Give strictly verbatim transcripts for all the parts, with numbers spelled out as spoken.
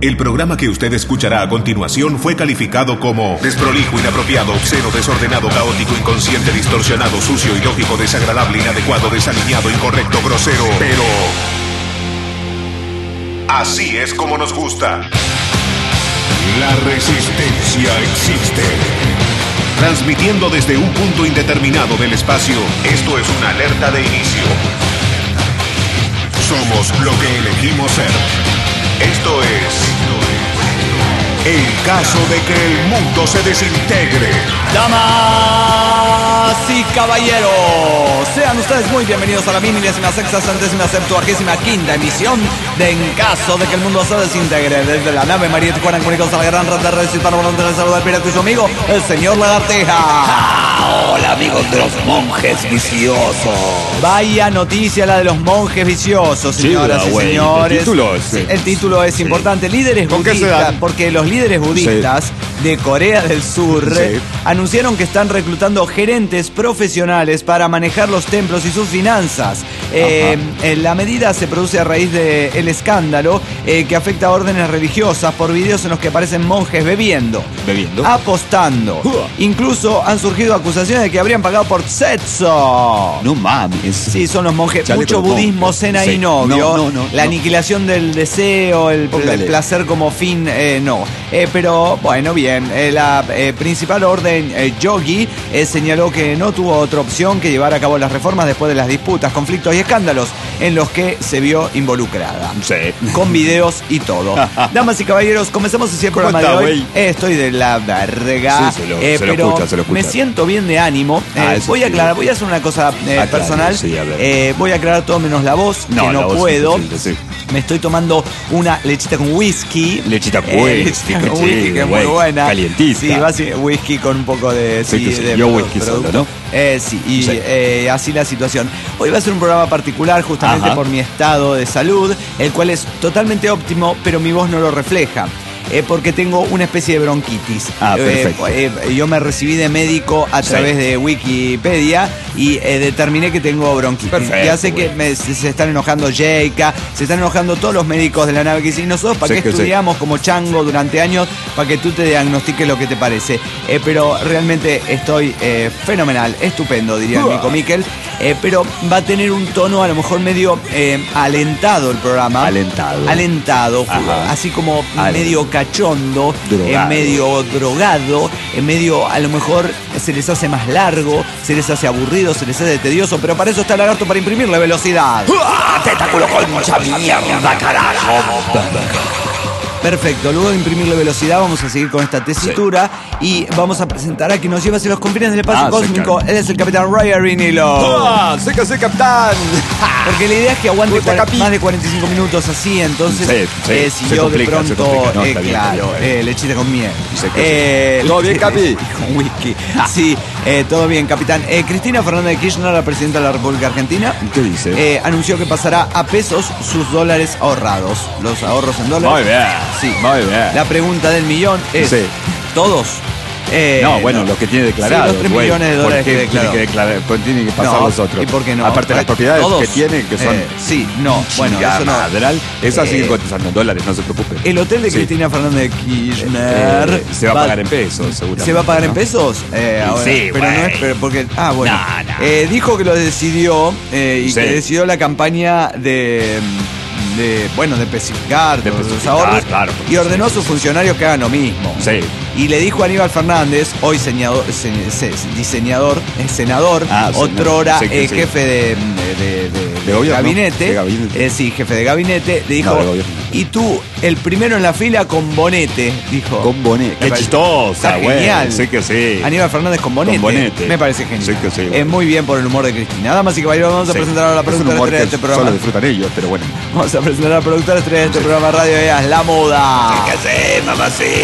El programa que usted escuchará a continuación fue calificado como desprolijo, inapropiado, obsceno, desordenado, caótico, inconsciente, distorsionado, sucio, ilógico, desagradable, inadecuado, desalineado, incorrecto, grosero. Pero así es como nos gusta. La resistencia existe. Transmitiendo desde un punto indeterminado del espacio, esto es una alerta de inicio. Somos lo que elegimos ser. Esto es el caso de que el mundo se desintegre. Damas y caballeros, sean ustedes muy bienvenidos a la mil milésima sexta centésima septuagésima quinta emisión de En Caso de que el mundo se desintegre. Desde la nave María Tijuana, comunicados a la gran red de redes hispanohablantes, les saluda el pirata y su amigo, el señor Lagarteja. Ah, hola amigos de los monjes viciosos. Vaya noticia la de los monjes viciosos, señoras Sí, y güey, señores. el título es, Sí, el título es sí. importante. Líderes ¿Con qué se budistas, dan? porque los líderes budistas de Corea del Sur Sí. anunciaron que están reclutando gerentes profesionales para manejar los templos y sus finanzas. Eh, eh, la medida se produce a raíz del escándalo eh, que afecta a órdenes religiosas por videos en los que aparecen monjes bebiendo, ¿Bebiendo? apostando. Uah. Incluso han surgido acusaciones de que habrían pagado por sexo. No mames. Sí, son los monjes. Chale Mucho con los budismo, monjes. cena Sí. y novio. No, no, no, la no. aniquilación del deseo, el, Póngale. el placer como fin, eh, no. Eh, pero bueno, bien. Eh, la eh, principal orden, eh, Yogi, eh, señaló que no tuvo otra opción que llevar a cabo las reformas después de las disputas, conflictos y escándalos en los que se vio involucrada. Sí. Con videos y todo. Damas y caballeros, comenzamos así el ¿Cómo programa está, de hoy. güey? Eh, estoy de la verga. Sí, se lo- eh, se lo pero escucha, se lo escucha. me siento bien de ánimo. Ah, Eh, eso voy a sí. aclarar, voy a hacer una cosa eh, Aclare, personal. sí, a ver. Eh, voy a aclarar todo menos la voz, No, que la no voz es puedo. imposible, sí. Me estoy tomando una lechita con whisky. Lechita Eh, whisky, lechita qué con whisky, chido, que es muy güey. buena. Calientita. Sí, va así, whisky con un poco de. Sí, que sí, de yo produ- whisky solo, producto. ¿no? Eh, sí, y Sí. eh, así la situación. Hoy va a ser un programa particular justamente Ajá. por mi estado de salud, el cual es totalmente óptimo, pero mi voz no lo refleja. Eh, porque tengo una especie de bronquitis. Ah, Eh, perfecto. eh, yo me recibí de médico a Sí. través de Wikipedia y eh, determiné que tengo bronquitis. Perfecto, Ya sé que güey. me- se, se están enojando Jayka, se están enojando todos los médicos de la nave que dicen, ¿y nosotros para Sí, qué que sí. estudiamos como chango durante años para que tú te diagnostiques lo que te parece? Eh, pero realmente estoy eh, fenomenal, estupendo, diría el Uah. Nico Miquel. Eh, pero va a tener un tono a lo mejor medio eh, alentado el programa. Alentado. Alentado, Ajá. así como Al- medio cachondo, Drogado. eh, medio drogado, en medio a lo mejor se les hace más largo, se les hace aburrido, se les hace tedioso, pero para eso está el Lagarto, para imprimirle velocidad. Tentáculo con mucha mierda, carajo. Perfecto, luego de imprimirle velocidad vamos a seguir con esta tesitura y vamos a presentar a quien nos lleva hacia los confines del espacio Ah, cósmico. sí, Él es el capitán Ryan Rinilo. ¡Ah! ¡Sí que sí, capitán! Porque la idea es que aguante Puta, cuar- capi. más de cuarenta y cinco minutos así, entonces Sí, sí, eh, si se yo complica, de se pronto, complica. No, eh, está bien, claro, está bien. eh, lechita con miel. Sí, que Eh, sí. ¿Todo bien, capi? Con whisky. Sí, eh, todo bien, capitán. Eh, Cristina Fernández de Kirchner, la presidenta de la República Argentina, ¿Qué dice? eh, anunció que pasará a pesos sus dólares ahorrados. Los ahorros en dólares. Muy bien. Sí. Muy bien. La pregunta del millón es, Sí. ¿todos? Eh, No, bueno, los que tiene declarados. Sí, los tres güey. millones de ¿Por dólares qué que tiene declaró. que declarar? Pues tiene que pasar No, los otros. ¿y por qué no? Aparte de las propiedades ¿Todos? que tiene, que son. Eh, sí, no, bueno, Chinga eso no. madral. Esas Eh, siguen cotizando en dólares, no se preocupe. El hotel de Sí. Cristina Fernández de Kirchner Eh, se va a pagar en pesos, seguramente. ¿Se va a pagar en ¿no? pesos? Eh, Y ahora, sí, pero no güey. es pero porque ah bueno. No, no. Eh, dijo que lo decidió eh, y Sí. que decidió la campaña de de bueno de especificar De todos los especificar, ahorros claro, porque y ordenó a sí, sus sí, funcionarios que hagan lo mismo. Sí. Y le dijo a Aníbal Fernández, hoy señador, se- se- diseñador, eh, senador, Ah, senador. otrora Sí, que eh, sí. jefe de, de- de- de- de gobierno, gabinete, de gabinete. eh, sí, jefe de gabinete, le dijo, No, de gobierno. y tú, el primero en la fila con bonete, dijo. Con bonete. Me Qué parece- chistosa, Está güey. genial. Sí que sí. Aníbal Fernández con bonete. Con bonete. Me parece genial. Sí que sí, Es güey. muy bien por el humor de Cristina. Damas y caballeros, vamos a Sí. presentar ahora la Es un productora humor estrella de que este programa. solo disfrutan ellos, pero bueno. Vamos a presentar a la productora estrella de este programa Radio Eas, La Muda. ¿Qué haces,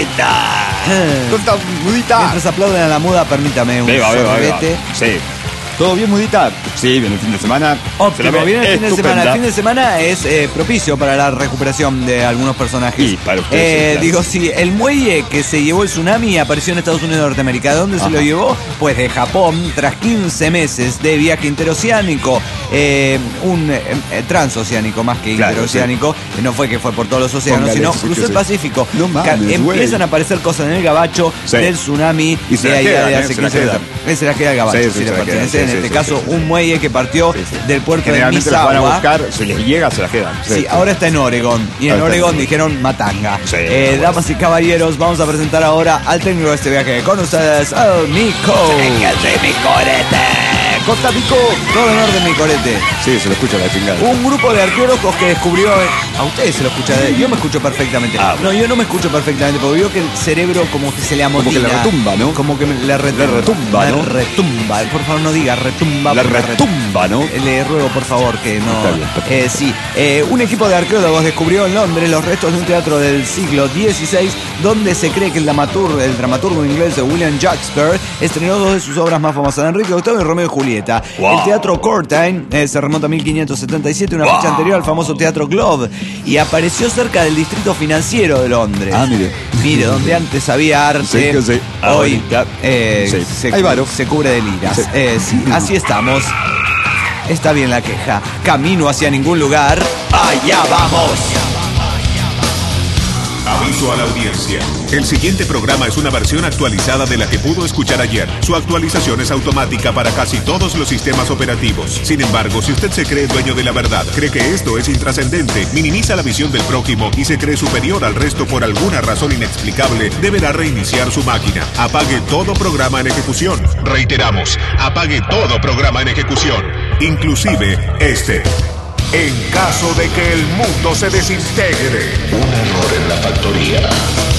mamacita? Eh. ¿Cómo estás, mudita? Mientras aplauden a la muda, permítame un Beba, beba, beba. sorbete. Sí. ¿Todo bien, Mudita? Sí, viene el fin de semana. Óptimo, viene el fin de semana. El fin de semana es eh, propicio para la recuperación de algunos personajes. Y para ustedes, eh, sí, claro. Digo, sí, el muelle que se llevó el tsunami apareció en Estados Unidos de Norteamérica. ¿De dónde Ajá. se lo llevó? Pues de Japón, tras quince meses de viaje interoceánico, eh, un eh, transoceánico más que claro, interoceánico. Sí. No fue que fue por todos los océanos, Póngale, sino sí, cruzó el sí. Pacífico. No mames, Empiezan güey. a aparecer cosas en el gabacho sí. del tsunami y se de allá de hace quince años. Se la queda el gabacho, sí, sí, sí, le pertenece. Sí, en sí, este sí, caso, sí, un muelle que partió sí, sí. del puerto de Misawa. Van a buscar, si les llega, se la quedan. Sí, sí, ahora está en Oregon. Y en Oregon dijeron Matanga. Sí, eh, bueno. Damas y caballeros, vamos a presentar ahora al técnico de este viaje. Con ustedes, al Nico. mi corete! Costa Pico, todo en orden, mi corete. Sí, se lo escucha la chingada. Un grupo de arqueólogos que descubrió. A ustedes se lo escucha. Yo me escucho perfectamente. Ah, no, yo no me escucho perfectamente porque veo que el cerebro como que se le amotina. Como que le retumba, ¿no? Como que le retumba. Le retumba, ¿no? Le retumba. Por favor, no diga retumba. Le retumba, ¿no? Le ruego, por favor, que no. Está bien, está bien. Eh, sí. Eh, un equipo de arqueólogos descubrió en Londres los restos de un teatro del siglo dieciséis donde se cree que el dramaturgo, el dramaturgo inglés William Shakespeare estrenó dos de sus obras más famosas, Enrique octavo y Romeo y Julieta. Wow. El teatro Courtine eh, se remonta a mil quinientos setenta y siete, una wow. fecha anterior al famoso teatro Globe, y apareció cerca del distrito financiero de Londres. Ah, mire. Mire, donde antes había arte, sí, sí. hoy eh, sí. se, cu- se cubre de liras. Sí. Eh, sí, así estamos. Está bien la queja. Camino hacia ningún lugar. ¡Allá vamos! Aviso a la audiencia. El siguiente programa es una versión actualizada de la que pudo escuchar ayer. Su actualización es automática para casi todos los sistemas operativos. Sin embargo, si usted se cree dueño de la verdad, cree que esto es intrascendente, minimiza la visión del prójimo y se cree superior al resto por alguna razón inexplicable, deberá reiniciar su máquina. Apague todo programa en ejecución. Reiteramos, apague todo programa en ejecución, inclusive este. En caso de que el mundo se desintegre. Un error en la factoría.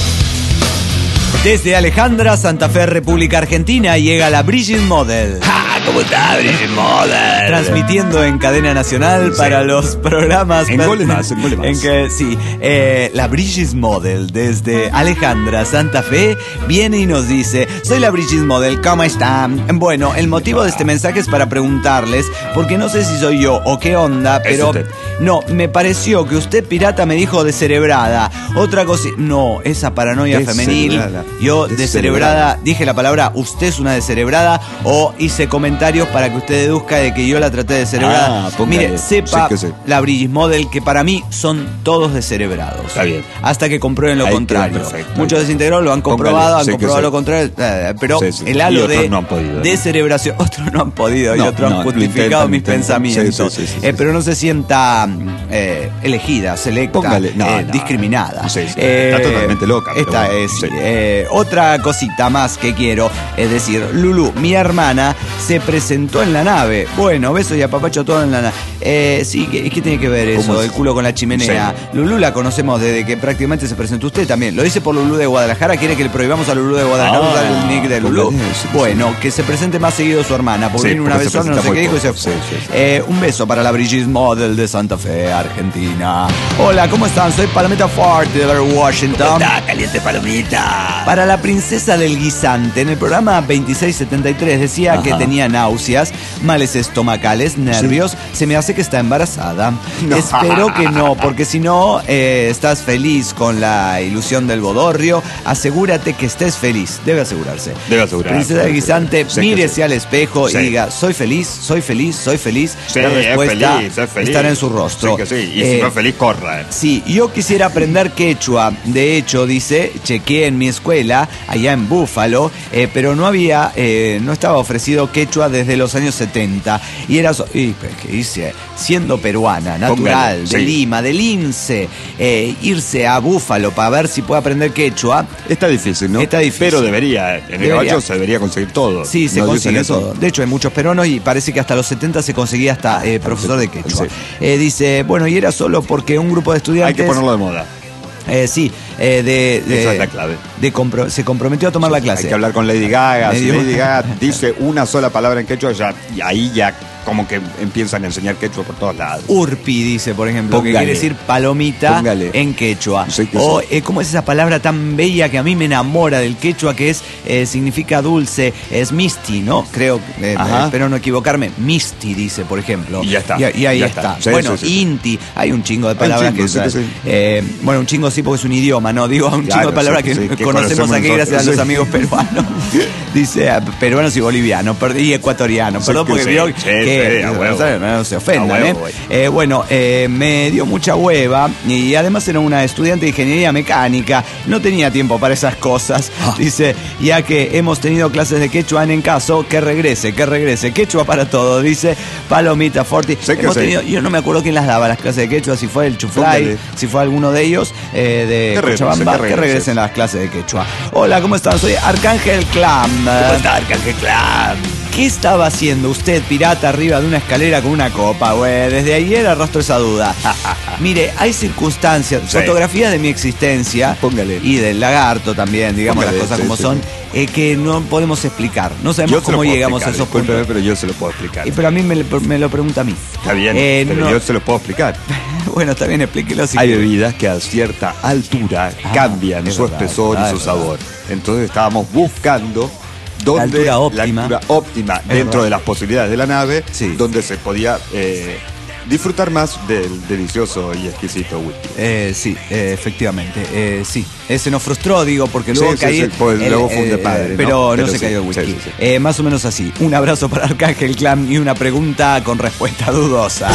Desde Alejandra, Santa Fe, República Argentina, llega la Brigis Model. ¡Ah! ¿Cómo está Brigis Model? Transmitiendo en cadena nacional sí. para los programas. En Golemas, en Golemas. En que, sí, eh, la Brigis Model desde Alejandra, Santa Fe, viene y nos dice: soy la Brigis Model, ¿cómo están? Bueno, el motivo de este mensaje es para preguntarles, porque no sé si soy yo o qué onda, pero no, me pareció que usted, pirata, me dijo descerebrada. Otra cosa, no, esa paranoia femenil. Yo, descerebrada, dije la palabra, usted es una descerebrada, o hice comentarios para que usted deduzca de que yo la traté de descerebrada. Ah, mire, sepa, sí, sí. la Brigis Model, que para mí son todos descerebrados. Está bien. Hasta que comprueben lo Ahí contrario. Perfecto, Muchos desintegrados lo han comprobado, Póngale, han sí, comprobado sí. lo contrario, eh, pero sí, sí. el halo de no podido, descerebración, otros no han podido no, y otros no, han justificado intentan, mis intentan. pensamientos. Sí, sí, sí, sí, eh, sí. pero no se sienta eh, elegida, selecta, Póngale, no, eh, no, discriminada. No, sí, sí. Eh, está totalmente loca. Esta bueno, es sí. eh, otra cosita más que quiero, es decir, Lulu, mi hermana, se presentó en la nave. Bueno, besos y apapacho todo en la nave. Eh, sí, ¿qué, ¿qué tiene que ver eso? El culo con la chimenea. Sí. Lulu la conocemos desde que prácticamente se presentó usted también. Lo dice por Lulu de Guadalajara. ¿Quiere que le prohibamos a Lulu de Guadalajara usar ah, el nick de Lulu? Sí, bueno, que se presente más seguido su hermana, porque sí, vino una vez sola, no sé qué dijo y se fue. Sí, sí, sí. Eh, un beso para la Brigis Model de Santa Fe, Argentina. Hola, ¿cómo están? Soy Palomita Ford de Washington. ¿Cómo está, caliente palomita? Para la princesa del guisante, en el programa veintiséis setenta y tres decía Ajá. que tenía náuseas, males estomacales, nervios. Sí. Se me hace que está embarazada. No. Espero que no, porque si no, eh, estás feliz con la ilusión del bodorrio. Asegúrate que estés feliz. Debe asegurarse. Debe asegurarse. Princesa del guisante, sí, mírese sí. al espejo sí. y diga: soy feliz, soy feliz, soy feliz. Sí, la respuesta es feliz, es feliz. estará en su rostro. Sí, que sí. Y eh, si no es feliz, corra. Eh. Sí, yo quisiera aprender quechua. De hecho, dice, chequeé en mi escuela, allá en Búfalo, eh, pero no había, eh, no estaba ofrecido quechua desde los años setenta. Y era, so- y, ¿qué dice? Siendo peruana, natural, Póngale, de sí. Lima, del INSE, eh, irse a Búfalo para ver si puede aprender quechua. Está difícil, ¿no? Está difícil. Pero debería, en el Debería. gabacho se debería conseguir todo. Sí, se ¿No consigue dicen todo. De hecho, hay muchos peruanos y parece que hasta los setenta se conseguía hasta eh, profesor de quechua. Sí. Eh, dice, bueno, y era solo porque un grupo de estudiantes... Hay que ponerlo de moda. Eh, sí, eh, de, de, Esa es la clave. De compro- se comprometió a tomar Sí, la clase. Hay que hablar con Lady Gaga. Si Medio- Lady Gaga dice una sola palabra en quechua, ya, y ahí ya como que empiezan a enseñar quechua por todos lados. Urpi dice, por ejemplo, Póngale. que quiere decir palomita Póngale. en quechua. Sí que o sí. eh, ¿cómo es esa palabra tan bella que a mí me enamora del quechua, que es eh, significa dulce? Es misti, ¿no? Creo, eh, Ajá. espero no equivocarme. Misti dice, por ejemplo. Y ya está. Y, y ahí Ya está. está. Sí, bueno, sí, sí. inti, hay un chingo de Hay un palabras chingo, que sí que usas. sí. Eh, bueno, un chingo sí porque es un idioma, ¿no? Digo, un Claro, chingo de palabras sí, que, sí, que conocemos conocemos aquí gracias a los nosotros, sí. amigos peruanos. Dice ah, peruanos y bolivianos per- y ecuatorianos. Sí, Perdón que porque sí, vio sí, que sí, a huevo. no, no se ofendan, A huevo, ¿eh? güey. Eh, bueno, eh, me dio mucha hueva y además era una estudiante de ingeniería mecánica. No tenía tiempo para esas cosas. Ah. Dice, ya que hemos tenido clases de quechua en caso, que regrese, que regrese. Quechua para todo, dice Palomita Forti. Sé que Hemos sí. tenido- yo no me acuerdo quién las daba las clases de quechua, si fue el Chuflay, Póngale. si fue alguno de ellos eh, de Que regrese, Cochabamba, que que, regrese. regresen las clases de quechua. Hola, ¿cómo están? Soy Arcángel Clam. ¿Cómo está, Arcángel Clam? ¿Qué estaba haciendo usted, pirata, arriba de una escalera con una copa, güey? Desde ayer arrastro esa duda. Mire, hay circunstancias, Sí. fotografías de mi existencia Póngale. y del lagarto también, digamos Póngale, las cosas sí, como sí. son, eh, que no podemos explicar. No Yo sabemos se lo cómo puedo llegamos a explicar, esos discúlpeme, puntos. pero yo se lo puedo explicar. Y pero a mí me, me lo pregunta a mí. Está bien, Eh, pero no- yo se lo puedo explicar. Bueno, está bien, explíquelo si Hay quiere. bebidas que a cierta altura Ah, cambian es su verdad, espesor es y su verdad. sabor. Entonces estábamos buscando dónde altura óptima. la altura óptima Es dentro verdad. de las posibilidades de la nave, Sí. donde se podía eh, disfrutar más del delicioso y exquisito whisky. Eh, sí, eh, efectivamente, eh, sí. Eh, se nos frustró, digo, porque luego Sí, sí, caí. sí, pues luego fue un de padre, ¿no? Pero no, Pero se sí, cayó el whisky. sí, sí, sí. Eh, más o menos así. Un abrazo para Arcángel Clam y una pregunta con respuesta dudosa.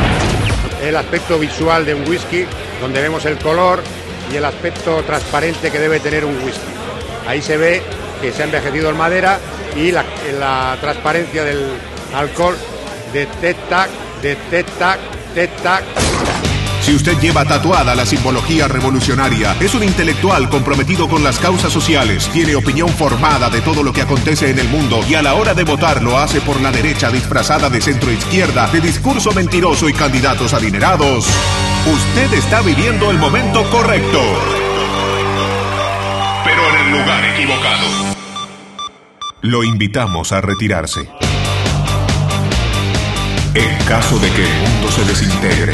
El aspecto visual de un whisky, donde vemos el color y el aspecto transparente que debe tener un whisky. Ahí se ve que se ha envejecido en madera y la, la transparencia del alcohol de tet-tac, de tet-tac, tet-tac. Si usted lleva tatuada la simbología revolucionaria, es un intelectual comprometido con las causas sociales, tiene opinión formada de todo lo que acontece en el mundo y a la hora de votar lo hace por la derecha disfrazada de centro izquierda, de discurso mentiroso y candidatos adinerados, usted está viviendo el momento correcto, pero en el lugar equivocado. Lo invitamos a retirarse. En caso de que el mundo se desintegre.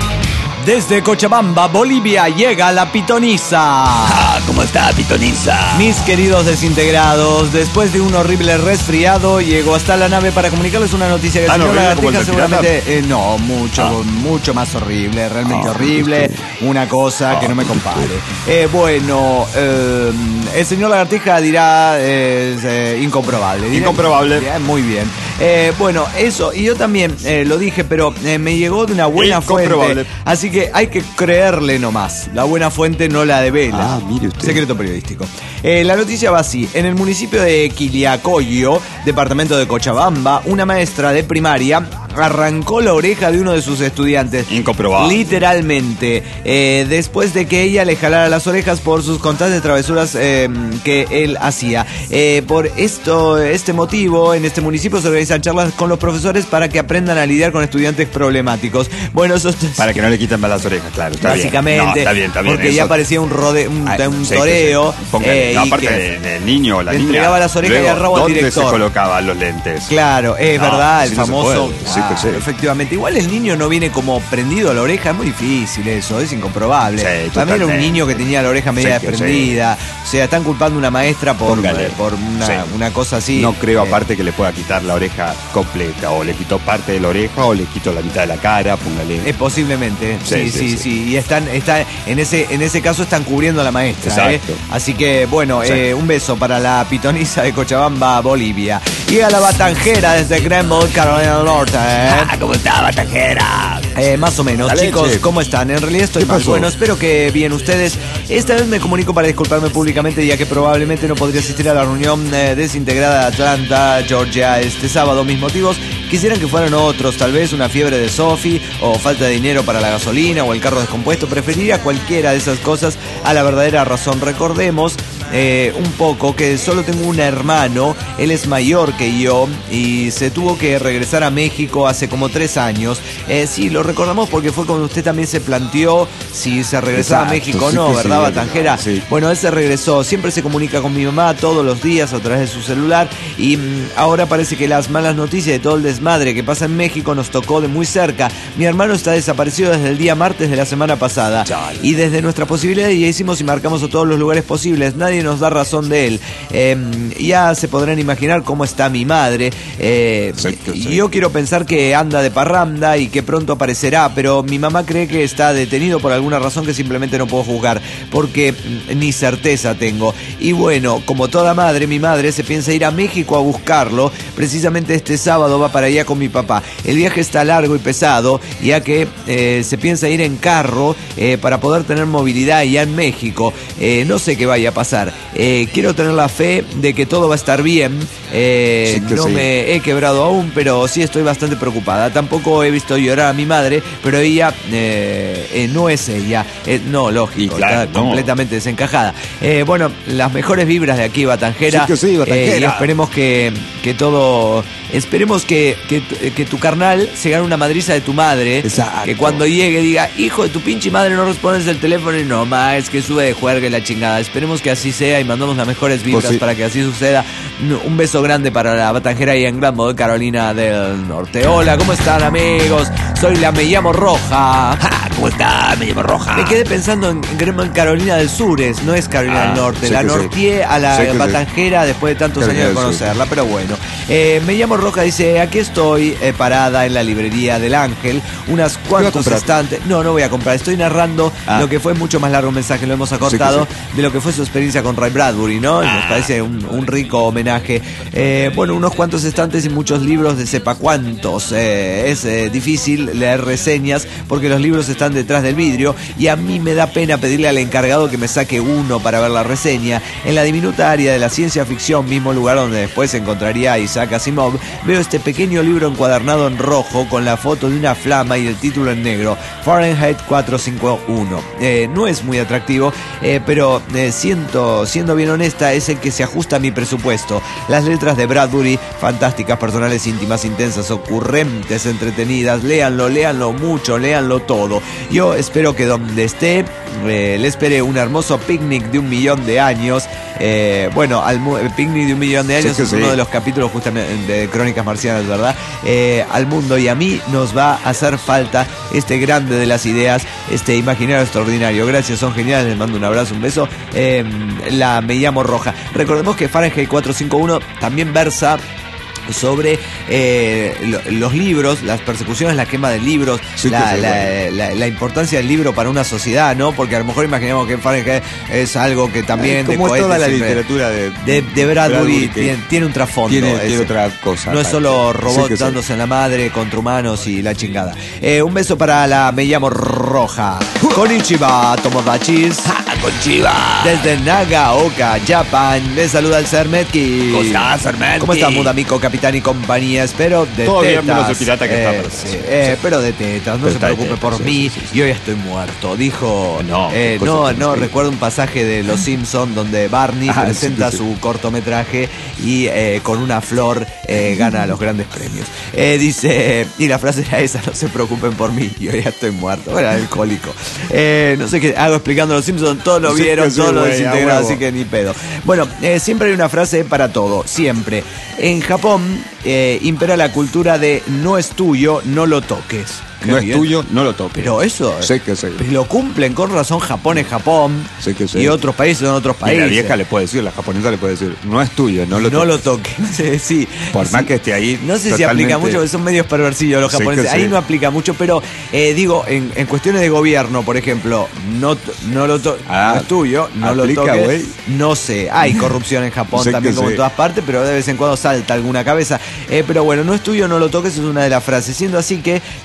Desde Cochabamba, Bolivia, llega la pitoniza. Ah, ¿cómo está, pitoniza? Mis queridos desintegrados, después de un horrible resfriado, llegó hasta la nave para comunicarles una noticia que el Ah, no, señor horrible como el Lagartija del pirata. seguramente... eh, no, mucho, Ah. mucho más horrible, realmente Ah, horrible. Una cosa que no me compare. Eh, bueno, eh, el señor Lagartija dirá eh, es, eh, incomprobable. Dirá- Incomprobable. Bien, muy bien. Eh, bueno, eso, y yo también eh, lo dije, pero eh, me llegó de una buena fuente. Incomprobable. Así que hay que creerle nomás. La buena fuente no la devela. Ah, mire usted. Secreto periodístico. Eh, la noticia va así. En el municipio de Quiliacoyo, departamento de Cochabamba, una maestra de primaria arrancó la oreja de uno de sus estudiantes. Incomprobable. Literalmente. Eh, después de que ella le jalara las orejas por sus constantes travesuras eh, que él hacía. Eh, por esto, este motivo, en este municipio se organizan charlas con los profesores para que aprendan a lidiar con estudiantes problemáticos. Bueno, eso es... Para que no le quiten más las orejas, claro. Está Básicamente, bien. No, está bien, está bien. porque eso- ya parecía un, rode, un, Ay, un sí, toreo. sí, sí. Póngale. eh, No, y aparte que- de- del niño o la le niña. entregaba las orejas y Luego, el rabo al ¿dónde director? se colocaban los lentes? Claro, es No, verdad, el sí no se famoso. puede. Sí que sí. Claro, efectivamente. Igual el niño no viene como prendido a la oreja, es muy difícil eso, es incomprobable. Sí, También era un totalmente. niño que tenía la oreja media Sí, que desprendida. O sea, están culpando a una maestra por, Póngale. por una, Sí. una cosa así. No creo Eh, aparte que le pueda quitar la oreja completa. O le quitó parte de la oreja o le quitó la mitad de la cara, póngale. Eh, posiblemente, sí, Sí, sí, sí, sí, sí. Y están, está, en ese, en ese caso están cubriendo a la maestra. ¿eh? Exacto. Así que, bueno, Sí. eh, un beso para la pitoniza de Cochabamba, Bolivia. Y a la batanjera desde Greenville, Carolina del Norte. ¿eh? Ah, ¿cómo está, batajera? Eh, más o menos, La chicos, leche. ¿cómo están? En realidad estoy ¿Qué mal. pasó? Bueno, espero que bien ustedes. Esta vez me comunico para disculparme públicamente, ya que probablemente no podría asistir a la reunión eh, desintegrada de Atlanta, Georgia, este sábado. Mis motivos quisieran que fueran otros, tal vez una fiebre de Sophie, o falta de dinero para la gasolina, o el carro descompuesto. Preferiría cualquiera de esas cosas a la verdadera razón. Recordemos eh, un poco que solo tengo un hermano, él es mayor que yo y se tuvo que regresar a México hace como tres años. Eh, sí, lo recordamos porque fue cuando usted también se planteó si se regresaba Exacto, a México o sí no, que ¿verdad, sí, Batanjera? sí. Bueno, él se regresó, siempre se comunica con mi mamá todos los días a través de su celular y mmm, ahora parece que las malas noticias de todo el desmadre que pasa en México nos tocó de muy cerca. Mi hermano está desaparecido desde el día martes de la semana pasada. Chale. Y desde nuestra posibilidad ya hicimos y marcamos a todos los lugares posibles. Nadie nos da razón de él. Eh, ya se podrán imaginar cómo está mi madre. Eh, sí, sí. Yo quiero pensar que anda de parranda y que pronto aparecerá, pero mi mamá cree que está detenido por alguna razón que simplemente no puedo juzgar, porque ni certeza tengo. Y bueno, como toda madre, mi madre se piensa ir a México a buscarlo. Precisamente este sábado va para allá con mi papá. El viaje está largo y pesado, ya que eh, se piensa ir en carro eh, para poder tener movilidad allá en México. Eh, no sé qué vaya a pasar. Eh, quiero tener la fe de que todo va a estar bien. Eh, sí no sí. me he quebrado aún, pero sí estoy bastante preocupada. Tampoco he visto llorar a mi madre, pero ella eh, eh, no es ella. Eh, no, lógico, claro, está no. completamente desencajada. Eh, bueno, las mejores vibras de aquí, Batanjera. Sí que sí, Batanjera. Eh, y esperemos que, que todo... Esperemos que, que, que tu carnal se gane una madriza de tu madre. Exacto. Que cuando llegue diga, hijo de tu pinche madre, no respondes el teléfono y no más, es que sube de juerga y la chingada. Esperemos que así sea y mandamos las mejores vibras pues sí. para que así suceda. Un beso grande para la Batanjera y en Granmo de Carolina del Norte. Hola, ¿cómo están, amigos? Soy la Me Llamo Roja. Ja, ¿cómo está? Me llamo Roja. Me quedé pensando en, en Carolina del Sur, es, no es Carolina ah, del Norte. La norteé sí. a la sí Batanjera sí. después de tantos Carolina años de conocerla, sí. pero bueno. Eh, Me Llamo Roja dice, aquí estoy eh, parada en la librería del Ángel, unas cuantos estantes. No, no voy a comprar, estoy narrando ah. lo que fue mucho más largo mensaje, lo hemos acortado, sí, sí. de lo que fue su experiencia con Ray Bradbury, ¿no? Ah. Nos parece un, un rico homenaje. Eh, bueno, unos cuantos estantes y muchos libros de sepa cuántos. Eh, es eh, difícil leer reseñas porque los libros están detrás del vidrio y a mí me da pena pedirle al encargado que me saque uno para ver la reseña. En la diminuta área de la ciencia ficción, mismo lugar donde después se encontraría a Isaac Asimov, veo este pequeño libro encuadernado en rojo con la foto de una flama y el título en negro, Fahrenheit cuatrocientos cincuenta y uno. Eh, no es muy atractivo, eh, pero eh, siento, siendo bien honesta, es el que se ajusta a mi presupuesto. Las letras de Bradbury, fantásticas, personales, íntimas, intensas, ocurrentes, entretenidas. Léanlo, léanlo mucho, léanlo todo. Yo espero que donde esté eh, le espere un hermoso picnic de un millón de años. Eh, bueno, al el picnic de un millón de años sí, es sí. uno de los capítulos justamente de Crónicas Marcianas, ¿verdad? Eh, al mundo y a mí nos va a hacer falta este grande de las ideas, este imaginario extraordinario. Gracias, son geniales, les mando un abrazo, un beso. Eh, la Me Llamo Roja. Recordemos que Fahrenheit cuatrocientos cincuenta y uno también versa sobre eh, lo, los libros, las persecuciones, la quema de libros, sí, la, la, la, la importancia del libro para una sociedad, ¿no? Porque a lo mejor imaginamos que Fahrenheit es algo que también... Como de es toda la siempre, literatura de, de, de Bradbury, Bradbury tiene, tiene un trasfondo. Tiene, es, tiene otra cosa. No es solo robots sí dándose sí. en la madre contra humanos y la chingada. Eh, un beso para la Me Llamo Roja. Konnichiwa, Tomodachis. Konnichiwa. Desde Nagaoka, Japan, les saluda el Sermetki. ¿Cómo estás, Sermetki? ¿Cómo estás, Mudamico, capitán y compañía? Espero de todo tetas. Bien, menos el pirata que eh, está, pero, sí, sí, eh, sí. pero de tetas, no pero se preocupe tetas, por sí, mí, sí, sí. yo ya estoy muerto. Dijo, no, eh, no, no, recuerdo un pasaje de Los Simpsons donde Barney ah, presenta sí, sí. su cortometraje y eh, con una flor eh, gana los grandes premios. Eh, dice, y la frase era esa, no se preocupen por mí, yo ya estoy muerto. Era alcohólico. Eh, no sé qué hago explicando Los Simpsons, todos lo vieron, sí, todos sí, lo desintegraron, así que ni pedo. Bueno, eh, siempre hay una frase para todo, siempre. En Japón eh, impera la cultura de no es tuyo, no lo toques. No es tuyo, no lo toques. Pero eso sé que sé. Lo cumplen, con razón. Japón es Japón. Sé que sé. Y otros países son otros países. Y la vieja le puede decir, la japonesa le puede decir, no es tuyo, no lo no toques. No lo toques. Sí. Por sí. más que esté ahí. No sé totalmente... si aplica mucho, porque son medios perversillos los japoneses. Ahí sí. no aplica mucho, pero eh, digo, en, en cuestiones de gobierno, por ejemplo, no, no lo toques. Ah, no es tuyo, no aplica, lo toques. Wey. No sé. Hay corrupción en Japón también, como sí. en todas partes, pero de vez en cuando salta alguna cabeza. Eh, pero bueno, no es tuyo, no lo toques, es una de las frases. Siendo así que se puede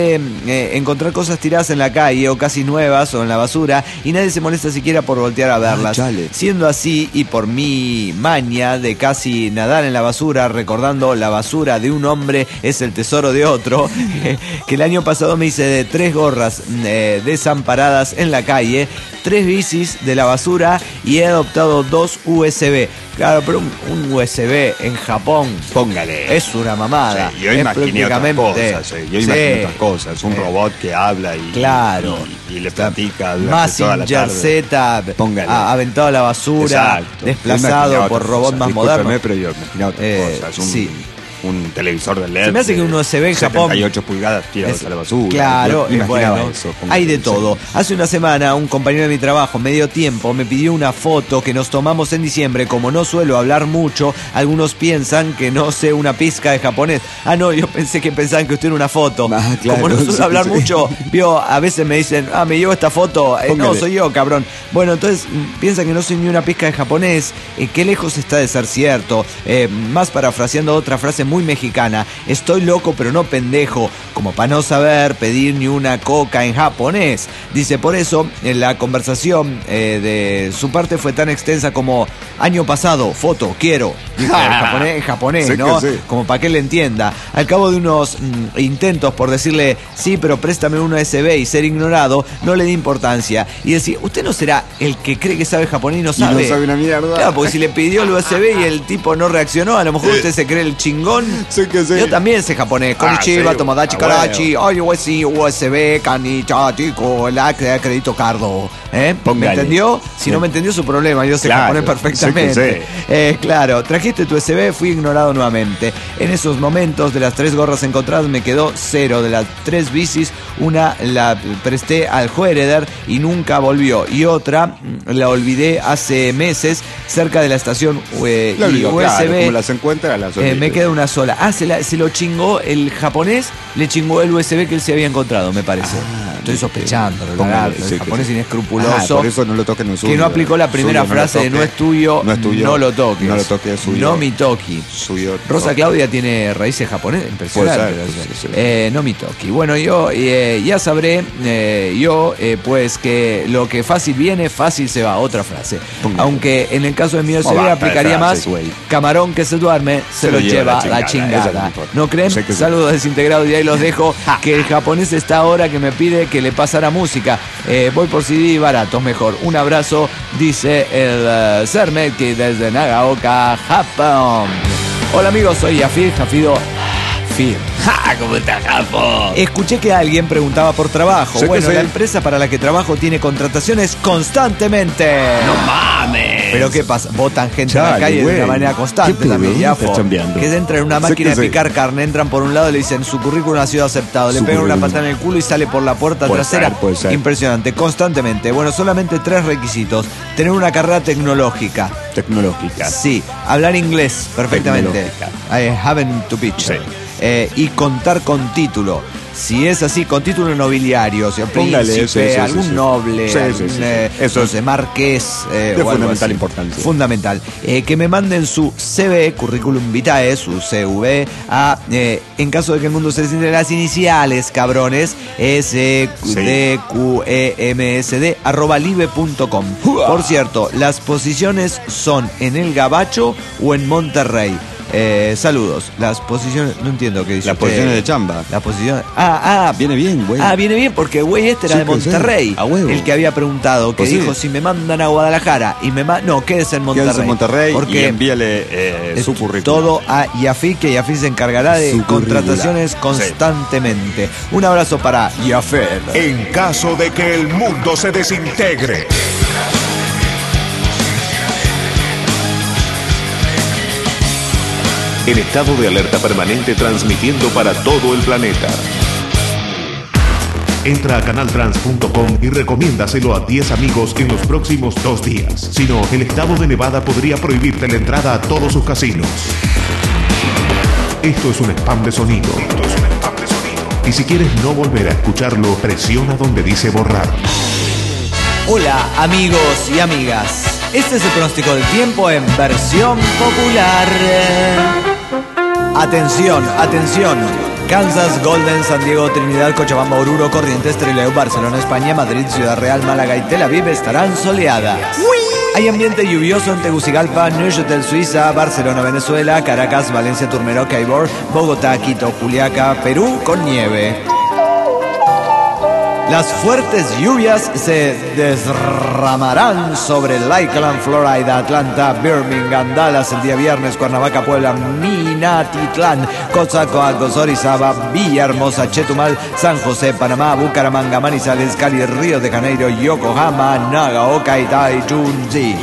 puede eh, encontrar cosas tiradas en la calle o casi nuevas o en la basura y nadie se molesta siquiera por voltear a verlas. Ah, Siendo así, y por mi maña de casi nadar en la basura, recordando la basura de un hombre es el tesoro de otro, que el año pasado me hice de tres gorras eh, desamparadas en la calle, tres bicis de la basura y he adoptado dos U S B. Claro, pero un, un U S B en Japón, póngale. es una mamada. Sí, yo es imaginé otras prácticamente- cosas. Sí, yo Sí. imaginé otras cosas. Un Eh, robot que habla y, Claro. y, y le platica durante toda la Mazinger tarde. Z, Póngale. a- aventado a la basura, Exacto. Yo desplazado imaginaba por otras robots cosas. más Discúlpeme, modernos. pero yo imaginaba otras Eh, cosas. Un, sí. un televisor de L E D. Se me hace que un U S B en Japón- setenta y ocho pulgadas tirados Es- a la basura. Claro, Yo y imaginaba bueno, eso, como hay que de sí. todo. Hace una semana un compañero de mi trabajo, medio tiempo, me pidió una foto que nos tomamos en diciembre. Como no suelo hablar mucho, algunos piensan que no sé una pizca de japonés. Ah, no, yo pensé que pensaban que usted era una foto. Ah, claro, Como no suelo sí, hablar sí. mucho, vio, a veces me dicen, ah, me llevo esta foto. Eh, no, Póngale. soy yo, cabrón. Bueno, entonces mm, piensan que no soy ni una pizca de japonés. Eh, qué lejos está de ser cierto. Eh, más parafraseando otra frase muy mexicana, estoy loco pero no pendejo, como para no saber pedir ni una coca en japonés. Dice, por eso en la conversación eh, de su parte fue tan extensa como año pasado, foto, quiero. Dice en japonés, en japonés, Sí que ¿no? sí. Como para que él entienda. Al cabo de unos mm, intentos por decirle, sí, pero préstame un U S B y ser ignorado, no le di importancia. Y decir, usted no será el que cree que sabe japonés y no Y sabe. no sabe una mierda. Claro, porque si le pidió el U S B y el tipo no reaccionó, a lo mejor usted se cree el chingón. Sí que sí. Yo también sé japonés. Konnichiwa, sí, Tomodachi, ah, Karachi, oye, U S B, Kanicha, chico, el crédito cardo. ¿Eh? ¿Me Póngale. entendió? Si Sí. no me entendió, su problema. Yo sé Claro, japonés perfectamente. sí que sé. Eh, claro, trajiste tu U S B, fui ignorado nuevamente. En esos momentos, de las tres gorras encontradas, me quedó cero. De las tres bicis, una la presté al Juereder y nunca volvió. Y otra mm, la olvidé hace meses cerca de la estación eh, Lo y digo, U S B. claro, como las encuentra, las Eh, olvida. me queda una sola. Ah, se, la- se lo chingó el japonés, le chingó el U S B que él se había encontrado, me parece. Estoy sospechando, Póngale, lagarto, sí el que japonés sí. inescrupuloso. Ah, por eso no lo toquen en suyo. que no aplicó la primera Suyo, no lo frase de toque. no es tuyo, no es tuyo, no lo toques. No lo toques, es suyo. No mi toki. Suyo. Rosa no. Claudia tiene raíces japonesas, impresionante. Puede ser, o sea. sí, sí. Eh, no mi toki. Bueno, yo eh, ya sabré, eh, yo eh, pues que lo que fácil viene, fácil se va. Otra frase. Póngale. Aunque en el caso de mi U S B No, basta de aplicaría frases, más, güey. camarón que se duerme, se, lo lleva la chingada. esa es la mejor. ¿No creen? Sé que sí. Saludos desintegrados y ahí los dejo. Que el japonés está ahora que me pide que le pasara música. Eh, voy por C D baratos mejor. Un abrazo, dice el uh, Sermeki desde Nagaoka, Japón. Hola amigos, soy Yafir, Jafido. Fir. ¡Ja! ¿Cómo está, Japo? Escuché que alguien preguntaba por trabajo. Sé que Bueno, sí. la empresa para la que trabajo tiene contrataciones constantemente. ¡No mames! Pero ¿qué pasa? Votan gente en la Chale, calle de güey. una manera constante ¿Qué también, pedo? ya Estás chambeando. que se entra en una Sé máquina que de sí. picar carne, entran por un lado y le dicen su currículum ha sido aceptado, le Su pegan una currículum. patada en el culo y sale por la puerta Puede trasera. ser, puede ser. Impresionante, constantemente. Bueno, solamente tres requisitos. Tener una carrera tecnológica. Tecnológica. Sí, hablar inglés perfectamente. Tecnológica. I haven't to picture. Sí. Eh, y contar con título. Si es así, con título nobiliario, o sea, Póngale, príncipe, sí, sí, sí, algún sí. noble, Sí, sí, algún, sí, sí. eh, Eso no es sé, marqués, eh, de o algo fundamental así. importancia. Fundamental. Eh, que me manden su C V, currículum vitae, su C V, a, eh, en caso de que el mundo se desintegre, las iniciales, cabrones, S D Q E M S D, arroba live punto com. Por cierto, las posiciones son en el Gabacho o en Monterrey. Eh, saludos. Las posiciones, no entiendo qué dice Las usted. posiciones de chamba. Las posiciones. Ah, ah, Viene bien, güey. Ah, viene bien porque el güey este era Sí, de que sí. Monterrey. A huevo. El que había preguntado, que Pues sí. dijo, si me mandan a Guadalajara y me ma no, quédese en Monterrey. Quédese en Monterrey y porque envíale eh, es su currículum. todo a Yafi, que Yafi se encargará de Su contrataciones currícula. constantemente. Un abrazo para Yafi. En caso de que el mundo se desintegre. En estado de alerta permanente transmitiendo para todo el planeta. Entra a canal trans punto com y recomiéndaselo a diez amigos en los próximos dos días. Si no, el estado de Nevada podría prohibirte la entrada a todos sus casinos. Esto es un spam de sonido. Esto es un spam de sonido. Y si quieres no volver a escucharlo, presiona donde dice borrar. Hola amigos y amigas. Este es el pronóstico del tiempo en versión popular. Atención, atención. Kansas, Golden, San Diego, Trinidad, Cochabamba, Oruro, Corrientes, Trelew, Barcelona, España, Madrid, Ciudad Real, Málaga y Tel Aviv estarán soleadas. Hay ambiente lluvioso en Tegucigalpa, Neuchâtel, Suiza, Barcelona, Venezuela, Caracas, Valencia, Turmero, Caibor, Bogotá, Quito, Juliaca, Perú, con nieve. Las fuertes lluvias se derramarán sobre Lakeland, Florida, Atlanta, Birmingham, Dallas el día viernes, Cuernavaca, Puebla, Minatitlán, Coatzacoalcos, Orizaba, Villahermosa, Chetumal, San José, Panamá, Bucaramanga, Manizales, Cali, Río de Janeiro, Yokohama, Nagaoka y Taichunji.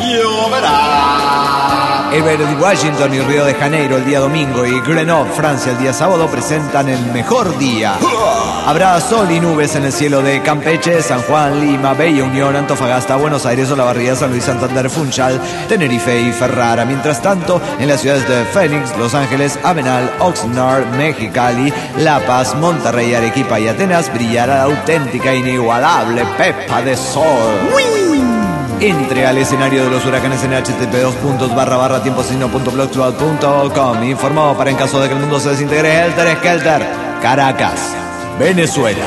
Everett, Washington y Río de Janeiro el día domingo y Grenoble, Francia el día sábado presentan el mejor día. Habrá sol y nubes en el cielo de Campeche, San Juan, Lima, Bella Unión, Antofagasta, Buenos Aires, Olavarría, San Luis, Santander, Funchal, Tenerife y Ferrara. Mientras tanto, en las ciudades de Phoenix, Los Ángeles, Avenal, Oxnard, Mexicali, La Paz, Monterrey, Arequipa y Atenas brillará la auténtica e inigualable pepa de sol. Entre al escenario de los huracanes en h t p dos puntos barra barra tiemposigno punto blogspot punto com. Informado para en caso de que el mundo se desintegre, Helter Skelter, Caracas, Venezuela.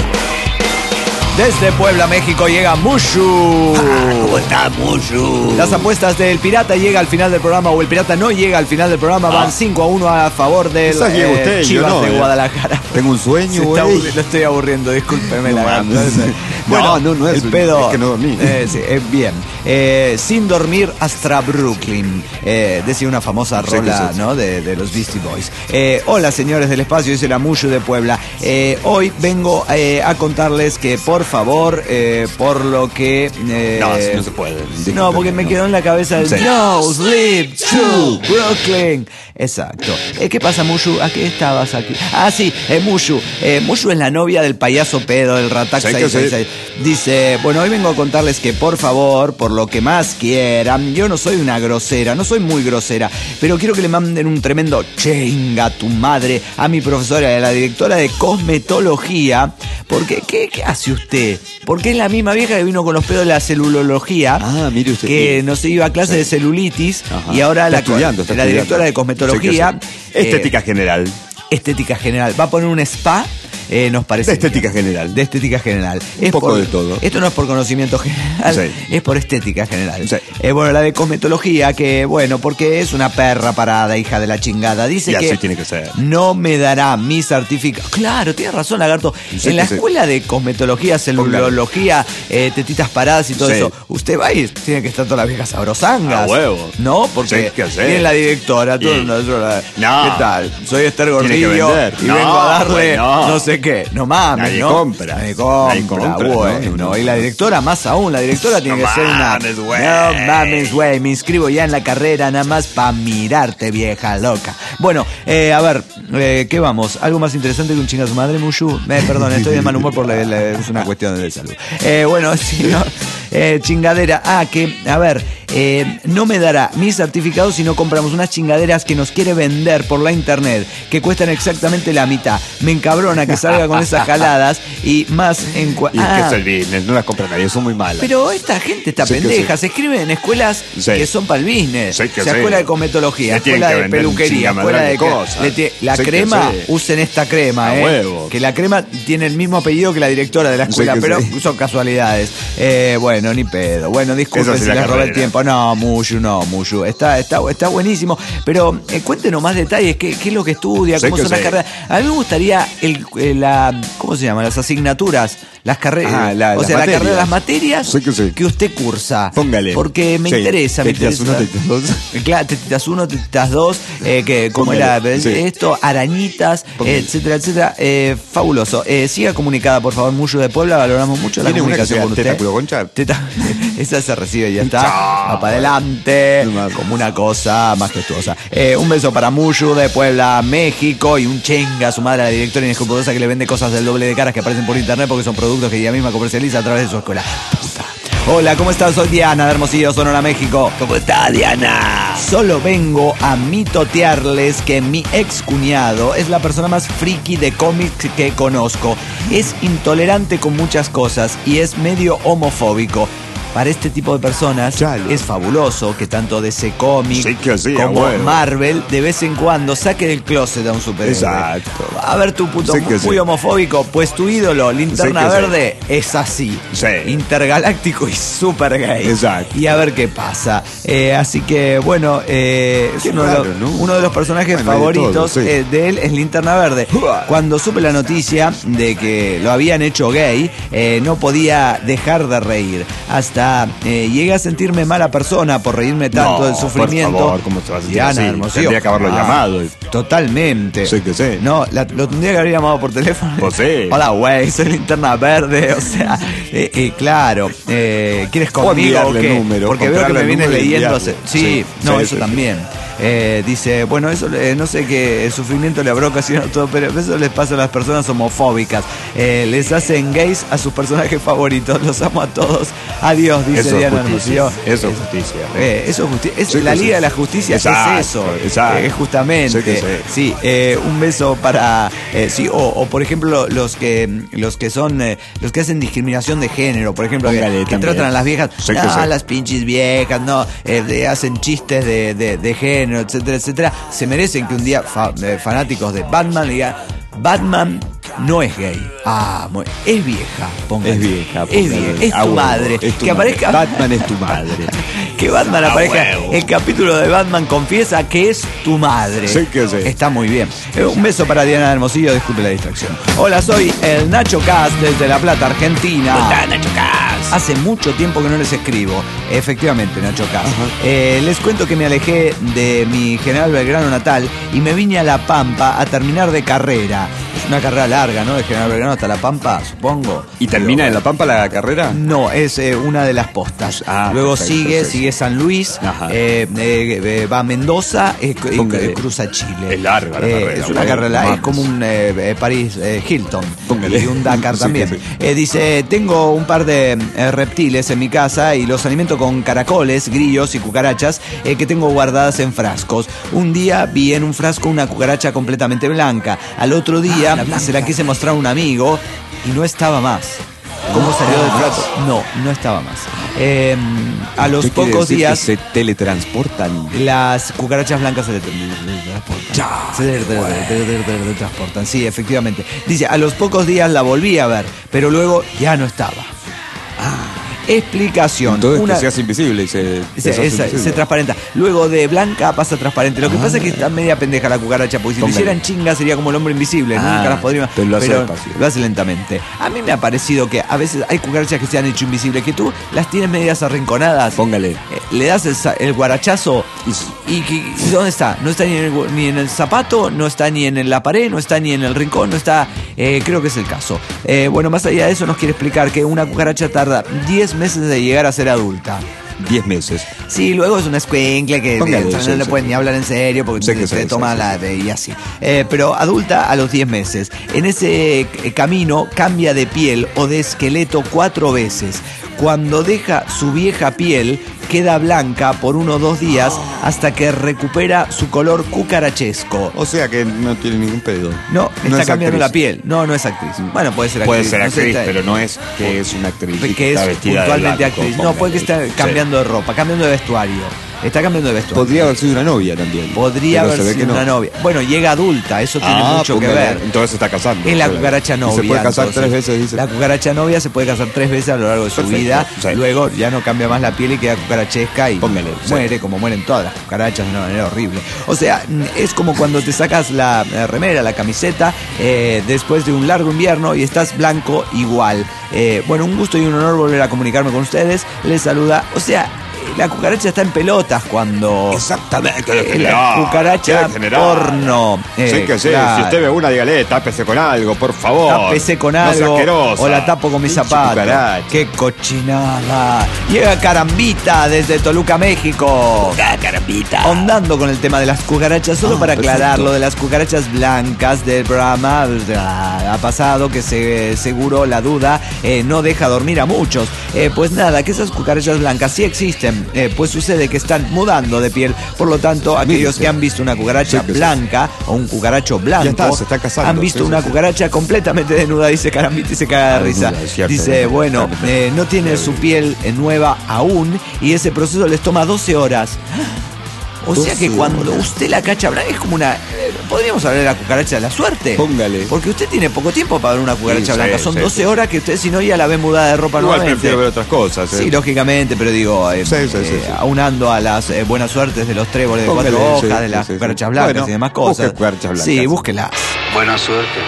Desde Puebla, México, llega Mushu. Ah, ¿cómo está, Mushu? Las apuestas del Pirata llega al final del programa o el Pirata no llega al final del programa. Van cinco a uno a favor del Quizás llegue eh, usted, Chivas yo no, de eh. Guadalajara. Tengo un sueño, Se está güey. aburri- Lo estoy aburriendo, discúlpeme No la gana. mames. Bueno, No, no, no es- el pedo, es que no dormí. eh, sí, eh, bien. Eh, sin dormir hasta Brooklyn. Eh, decía una famosa Sí, rola, sí, sí. ¿no? De, de los Beastie Boys. Eh, hola, señores del espacio, dice la Mushu de Puebla. Eh, hoy vengo eh, a contarles que, por favor, eh, por lo que... eh, No, así no se puede. no, porque me quedó en la cabeza el Sí. No Sleep to Brooklyn. Exacto. Eh, ¿Qué pasa, Mushu? ¿A qué estabas aquí? Ah, sí, eh, Mushu. Eh, Mushu es la novia del payaso pedo, del Ratax Sí, que seiscientos sesenta y seis. Dice, bueno, hoy vengo a contarles que, por favor, por lo que más quieran, yo no soy una grosera, no soy muy grosera, pero quiero que le manden un tremendo chinga a tu madre a mi profesora, a la directora de cosmetología, porque, ¿qué, qué hace usted? Porque es la misma vieja que vino con los pedos de la celulología, Ah, mire usted. que nos iba a clase de celulitis, Ajá. y ahora Está la, estudiando, está la estudiando. directora de cosmetología... Sí, que sí. Estética eh, general. estética general. Va a poner un spa, eh, nos parece. De estética bien. general. De estética general. Un poco de todo. Esto no es por conocimiento general, Sí. es por estética general. Sí. Eh, bueno, la de cosmetología, que bueno, porque es una perra parada, hija de la chingada. Dice Y que así tiene que ser. no me dará mi certificado. Claro, tienes razón, Lagarto. Sí, en la sí. escuela de cosmetología, celulología, eh, tetitas paradas y todo Sí. eso, usted va y tiene que estar todas las viejas sabrosangas. A huevo. No, porque Sí, ¿qué hacer? viene la directora, todo Y- nosotros, No. ¿qué tal? Soy Esther Tiene que Gordillo vender. y No, vengo a darle no. no sé qué. No mames, Nadie ¿no? compra. Nadie compra. Nadie compra, Bueno, no, no. y la directora, más aún, la directora tiene No que ser una... mames, güey. No mames, güey. Me inscribo ya en la carrera nada más para mirarte, vieja loca. Bueno, eh, a ver, eh, ¿qué vamos? ¿Algo más interesante que un chinga a su madre, Mushu? Eh, perdón, estoy de mal humor por la, la- es una cuestión de salud. Eh, bueno, si no... Eh, chingadera. Ah, que, a ver, eh, no me dará mi certificado si no compramos unas chingaderas que nos quiere vender por la internet, que cuestan exactamente la mitad. Me encabrona que salga con esas jaladas y más en... cua- Y es que Ah, es el business, no las compra nadie, son muy malas. pero esta gente está Sí que pendeja, sí. se escribe en escuelas Sí. que son para el business. Sí que o sea, sí. escuela de cosmetología, Le tienen escuela que de vender un peluquería, escuela de chingamadral de cosas. le tie- la Sí que crema, sí. usen esta crema, A eh. huevo. Que la crema tiene el mismo apellido que la directora de la Sí escuela, que pero sí. son casualidades. Eh, bueno, ni pedo. Bueno, disculpen Eso sí, si la les robé el carrera. tiempo. No, Mushu, no, Mushu. Está, está, está buenísimo. Pero eh, cuéntenos más detalles. ¿Qué, qué es lo que estudia? Sí ¿Cómo que son las sí. carreras? A mí me gustaría el, eh, la, ¿cómo se llama? Las asignaturas. Las carreras. Ah, la- o las sea, la materias. carrera de las materias Sí que sí. que usted cursa. Póngale. Porque me Sí, interesa, me tetitas interesa. uno, tetitas dos. Claro, tetitas uno, tetitas dos, eh, que como Póngale, era sí. esto, arañitas, Póngale. eh, etcétera, etcétera. Eh, fabuloso. Eh, siga comunicada, por favor, Mushu de Puebla. Valoramos mucho la ¿Tiene una que comunicación sea con usted. teta culo concha? Teta- esa se recibe y ya está. Chao. Va para adelante. No más. Como una cosa majestuosa. Eh, un beso para Mushu de Puebla, México. Y un chenga a su madre, a la directora inescrupulosa que le vende cosas del doble de caras que aparecen por internet porque son productos que ella misma comercializa a través de su escuela. Puta. Hola, ¿cómo estás? Soy Diana de Hermosillo, Sonora, México. ¿Cómo está, Diana? Solo vengo a mitotearles que mi ex cuñado es la persona más friki de cómics que conozco. Es intolerante con muchas cosas y es medio homofóbico. para este tipo de personas Chalo. es fabuloso que tanto D C Comics Sí que sí, como abuelo. Marvel de vez en cuando saque del closet a un superhéroe. Exacto. A ver, tu puto Sí que muy sí. homofóbico, pues tu ídolo, Linterna Sí que sí. Verde, es así. Sí. Intergaláctico y super gay. Exacto. Y a ver qué pasa. Eh, así que, bueno, eh, es Qué uno, raro, de los, ¿no? uno de los personajes Bueno, hay de favoritos todo, sí. eh, de él es Linterna Verde. Cuando supe la noticia de que lo habían hecho gay, eh, no podía dejar de reír. Hasta eh, llegué a sentirme mala persona por reírme tanto No, del sufrimiento. por favor, ¿cómo te vas a sentir Diana así? Hermosillo. Tendría que haberlo llamado. Totalmente. Sí que sí. No, la- lo tendría que haber llamado por teléfono. Pues sí. Hola, güey, soy Linterna Verde. O sea, eh, eh, claro. Eh, ¿Quieres O conmigo o enviarle qué? número, Porque veo que comprarle me vienes número y leyendo. enviarle. hace- Sí, Sí, no, sí, eso sí, también. Eh, dice, bueno, eso eh, no sé qué el sufrimiento le habrá ocasionado todo, pero eso les pasa a las personas homofóbicas. Eh, les hacen gays a sus personajes favoritos. Los amo a todos. Adiós, dice Eso es Diana justicia. Hermosillo. Eso es justicia. Eh, eso es justicia. Es Sí que la sí. Liga de la Justicia Exacto, es eso. exacto. Eh, justamente. Sí que sí. Sí, eh, un beso para eh, sí, o, o por ejemplo los que los que son eh, los que hacen discriminación de género, por ejemplo, que, Póngale que también. tratan a las viejas, Sí que ah, sí. las pinches viejas, no, eh, de- hacen chistes de, de, de género, etcétera, etcétera. Se merecen que un día fa- eh, fanáticos de Batman digan Batman no es gay. Ah, muy- es vieja. Póngale. Es vieja. Es póngale. vieja. Es Ah, tu bueno, madre. es tu que madre. aparezca Batman es tu madre. que Batman Ah, aparezca. huevo. El capítulo de Batman confiesa que es tu madre. Sí que sí. Está muy bien. Eh, Un beso para Diana Hermosillo, disculpe la distracción. Hola, soy el Nacho Cast desde La Plata, Argentina. Hola, Nacho Cas. Hace mucho tiempo que no les escribo. Efectivamente, Nacho Cast. Eh, les cuento que me alejé de mi General Belgrano natal y me vine a La Pampa a terminar de carrera. Es una carrera larga, ¿no? De General Belgrano hasta La Pampa, supongo. ¿Y termina Pero- en La Pampa la carrera? No, es eh, una de las postas. Ah, Luego perfecto, sigue, perfecto. sigue San Luis, Ajá. eh, eh, eh, va a Mendoza eh, y Póngale. cruza Chile. Es larga la Eh, carrera, Es una bueno, carrera, es vamos. como un eh, eh, París eh, Hilton. Póngale. Y un Dakar Sí, también. sí. Eh, dice, tengo un par de eh, reptiles en mi casa y los alimento con caracoles, grillos y cucarachas eh, que tengo guardadas en frascos. Un día vi en un frasco una cucaracha completamente blanca. Al otro día se la quise mostrar a un amigo y no estaba más. ¿Cómo salió del plato? No, no estaba más. Eh, a los ¿Qué quiere pocos decir? días Que se teletransportan. las cucarachas blancas se teletransportan. Se teletransportan, sí, efectivamente. Dice, a los pocos días la volví a ver, pero luego ya no estaba. Explicación. Todo Una- esto se hace invisible y se, se, se hace esa- invisible. se transparenta. Luego de blanca pasa a transparente. Lo que pasa es que está media pendeja la cucaracha, porque si lo Póngale. hicieran chinga sería como el hombre invisible. Ah, Nunca las podría. pero lo hace despacio. lo hace lentamente. A mí me ha parecido que a veces hay cucarachas que se han hecho invisibles, que tú las tienes medias arrinconadas. Póngale. Eh, le das el, sa- el guarachazo Y- y, que- y ¿dónde está? No está ni en, el, gu- ni en el zapato, no está ni en la pared, no está ni en el rincón, no está... eh, creo que es el caso. Eh, bueno, más allá de eso nos quiere explicar que una cucaracha tarda diez meses de llegar a ser adulta. Diez meses. Sí, luego es una escuincla que Póngale, que no sí, le sí. pueden ni hablar en serio porque Sí que se sí, toma sí, la y así. Eh, pero adulta a los diez meses. En ese eh, camino cambia de piel o de esqueleto cuatro veces. Cuando deja su vieja piel, queda blanca por uno o dos días hasta que recupera su color cucarachesco. O sea que no tiene ningún pedo. No, está es cambiando actriz. la piel. No, no es actriz. Bueno, puede ser actriz. Puede ser no sé, actriz, está- pero no es que es una actriz. y que está es vestida de puntualmente blanco, actriz. No, póngale. puede que esté Sí. cambiando de ropa, cambiando de vestuario. Está cambiando de vestuario. Podría haber sido una novia también. Podría Pero haber se ve sido que no. una novia. Bueno, llega adulta, eso tiene Ah, mucho que póngale. ver. Entonces se está casando. Es la Sí. cucaracha Y novia. Se puede casar entonces. tres veces, dice. La cucaracha novia se puede casar tres veces a lo largo de su Perfecto, vida. sí. Luego ya no cambia más la piel y queda cucarachesca y Póngale, sí. muere como mueren todas las cucarachas de una manera horrible. O sea, es como cuando te sacas la eh, remera, la camiseta, eh, después de un largo invierno y estás blanco igual. Eh, bueno, un gusto y un honor volver a comunicarme con ustedes. Les saluda. O sea, la cucaracha está en pelotas cuando... Exactamente, Eh, la cucaracha porno. Eh, sí que sí, claro. si usted ve una, dígale, tápese con algo, por favor. Tápese con No sea algo asquerosa. o la tapo con mis Pinche zapatos. cucaracha. ¡Qué cochinada! Llega Carambita desde Toluca, México. Ah, carambita. Ahondando con el tema de las cucarachas, solo Ah, para perfecto. aclarar lo de las cucarachas blancas del programa ah, ha pasado, que se, seguro la duda eh, no deja dormir a muchos. Eh, pues nada, que esas cucarachas blancas sí existen, eh, pues sucede que están mudando de piel. Por lo tanto, aquellos Mírese. que han visto una cucaracha Sí, que sí. blanca o un cucaracho blanco Ya está, se está casando. han visto Sí, sí, una sí. cucaracha completamente desnuda, dice Carambita y se caga de Ah, risa. desnuda, es cierto, Dice, desnuda, bueno, claro. eh, no tiene su piel eh, nueva aún y ese proceso les toma doce horas. O sea que doce cuando horas. usted la cacha blanca es como una... eh, podríamos hablar de la cucaracha de la suerte. Póngale. Porque usted tiene poco tiempo para ver una cucaracha Sí, blanca. sí, Son sí, doce sí. horas que usted si no ya la ve mudada de ropa Igual nuevamente. prefiero ver otras cosas. ¿eh? Sí, lógicamente, pero digo, eh, Sí, sí, sí, eh, sí. aunando a las eh, buenas suertes de los tréboles de Póngale, cuatro sí, hojas, de sí, las sí, sí. cucarachas blancas Bueno, y demás busque cosas. cucarachas blancas. Sí, búsquela. Buena suerte.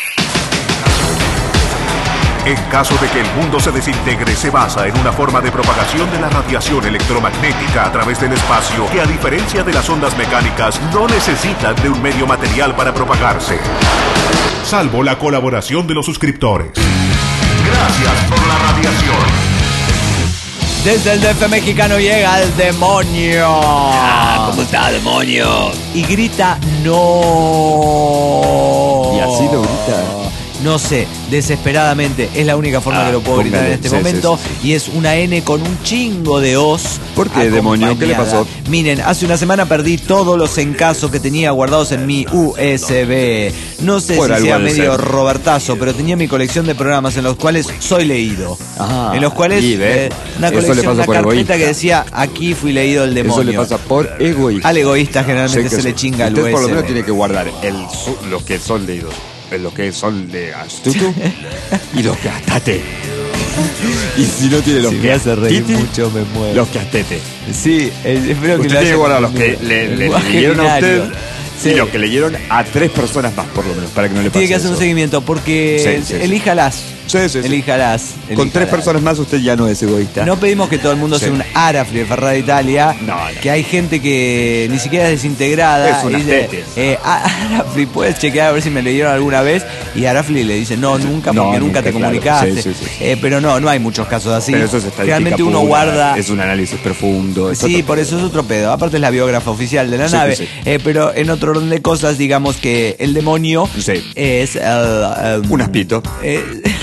En caso de que el mundo se desintegre, se basa en una forma de propagación de la radiación electromagnética a través del espacio que, a diferencia de las ondas mecánicas, no necesitan de un medio material para propagarse. Salvo la colaboración de los suscriptores. Gracias por la radiación. Desde el D F mexicano llega el demonio. Ah, ¿cómo está, demonio? Y grita no. Y así lo grita. No sé, desesperadamente. Es la única forma Ah, que lo puedo gritar póngale. en este Sí, momento. sí, sí, Y es una N con un chingo de os. ¿Por qué, demonio? ¿Qué le pasó? Miren, hace una semana perdí todos los encasos que tenía guardados en mi U S B. No sé Por si algo sea ha de medio ser. Robertazo, pero tenía mi colección de programas en los cuales soy leído. Ah, en los cuales y ve, eh, una eso le colección, pasa una por carpeta egoísta. que decía aquí fui leído el demonio. Eso le pasa por egoísta. Al egoísta generalmente Sé que se le sí. chinga el Usted U S B. por lo menos tiene que guardar el su- los que son leídos, los que son de astuto y los que astate. Y si no tiene los Si que me hace reír astiti, mucho me muero. los que astete. Sí, eh, espero que Usted lo tiene haya que guardar los que entendido. le, le- Lenguaje leyeron a binario. usted Sí. y los que leyeron a tres personas más, por lo menos, para que no le pase Tiene que hacer un eso. seguimiento porque Sí, sí, sí. elíjalas. Sí, sí, sí. Elíjalas. Con elíjalas. tres personas más usted ya no es egoísta. No pedimos que todo el mundo Sí. sea un Arafli de Ferrari Italia. No, no. Que hay gente que ni siquiera es desintegrada. Es unas y dice, tetes. eh, "Ah, Arafli, ¿puedes chequear a ver si me leyeron alguna vez?" Y Arafli le dice, no, nunca, No, porque nunca, nunca, te claro. comunicaste. Sí, sí, sí. Eh, pero no, no hay muchos casos así. Pero eso es estadística Realmente uno pura, guarda... es un análisis profundo. es Sí, otro- por eso es otro pedo. Aparte es la biógrafa oficial de la Sí, nave. sí, sí. Eh, pero en otro orden de cosas, digamos que el demonio Sí. es el, um, Un aspito. eh,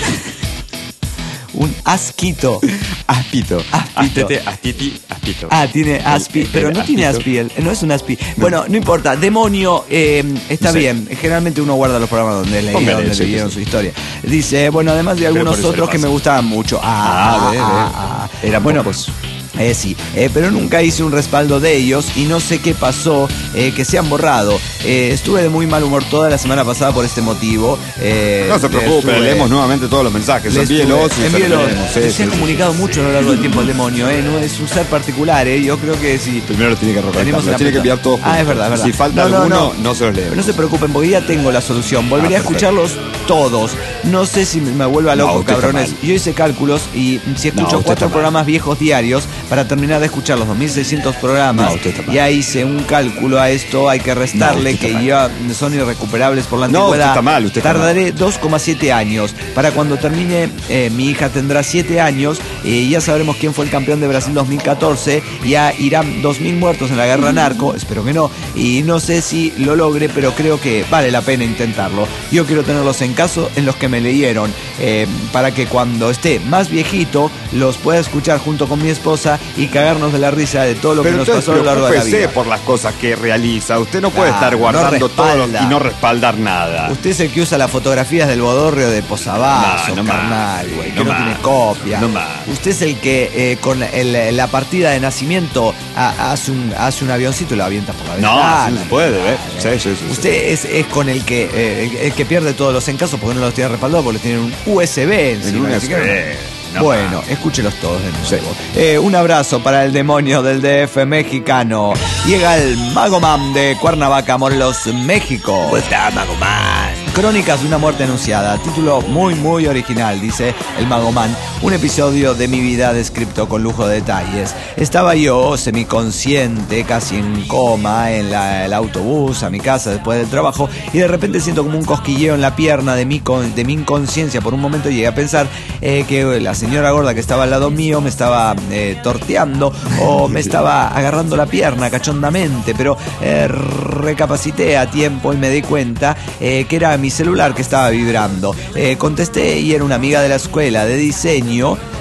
un asquito. Aspito. Aspito. Astete, astiti, aspito. Ah, tiene aspi, El- pero el no tiene aspito. aspi, él, no es un aspi. Bueno, no importa, demonio eh, está Sí. bien. Generalmente uno guarda los programas donde leí, Póngale, donde sí, leyeron sí, su sí. historia. Dice, bueno, además de algunos por eso le otros que pasa. me gustaban mucho. Ah, Ah, ve, ve. ah, ah. Eran bueno, pocos. Eh, sí, eh, pero nunca hice un respaldo de ellos y no sé qué pasó, eh, que se han borrado. Eh, estuve de muy mal humor toda la semana pasada por este motivo. Eh, No se preocupe, estuve- leemos nuevamente todos los mensajes. le Envíelos estuve- y se los envíelos. leemos. Sí, se sí, ha sí, comunicado sí. mucho a lo largo del tiempo el demonio, ¿eh? No es un ser particular, ¿eh? Yo creo que si Primero lo tiene que tenemos recolectar, una lo tiene que puta- enviar todos. Ah, es juntos. verdad, es verdad. Si falta No, no, alguno, no. no, se los leemos. Pero no se preocupen porque ya tengo la solución. Volveré Ah, a escucharlos todos. No sé si me vuelva No, loco, usted está cabrones. mal. Yo hice cálculos y si escucho usted cuatro está mal. programas viejos diarios para terminar de escuchar los dos mil seiscientos programas, No, usted está mal. ya hice un cálculo a esto. Hay que restarle No, usted que está ya son irrecuperables por la No, antigüedad. usted está mal, usted está Tardaré dos coma siete años. Para cuando termine, eh, mi hija tendrá siete años y ya sabremos quién fue el campeón de Brasil dos mil catorce. Ya irán dos mil muertos en la guerra narco, espero que no. Y no sé si lo logre, pero creo que vale la pena intentarlo. Yo quiero tenerlos en caso en los que me leyeron, eh, para que cuando esté más viejito los pueda escuchar junto con mi esposa y cagarnos de la risa de todo lo Pero que nos entonces pasó a lo largo de la preocúpese vida. por las cosas que realiza. Usted no puede Claro, estar no guardando todo lo- respalda. y no respaldar nada. Usted es el que usa las fotografías del bodorrio de Posavasos, No, no más, carnal, güey, que no no, más, tiene copia. no más. Usted es el que eh, con el- la partida de nacimiento ha- hace, un, hace un avioncito y lo avienta por la No, ventana. así no se puede, ¿ves? Sí, sí, sí, sí. Usted es, es con el que eh, el, el que pierde todos los encasos porque no los tiene respaldados, porque tienen un U S B encima. En un ni siquiera U S B, una- no bueno, más. escúchelos todos de nuevo. Sí. Eh, un abrazo para el demonio del D F mexicano. Llega el Mago Man de Cuernavaca, Morelos, México. ¿Cómo está, Mago Man? Crónicas de una muerte anunciada. Título muy, muy original, dice el Mago Man. Un episodio de mi vida descrito con lujo de detalles. Estaba yo, semiconsciente, casi en coma, en la- el autobús a mi casa después del trabajo, y de repente siento como un cosquilleo en la pierna de mi, con- de mi inconsciencia. Por un momento llegué a pensar eh, que la señora gorda que estaba al lado mío me estaba eh, torteando o me estaba agarrando la pierna cachondamente, pero eh, recapacité a tiempo y me di cuenta eh, que era mi celular que estaba vibrando. Eh, contesté y era una amiga de la escuela de diseño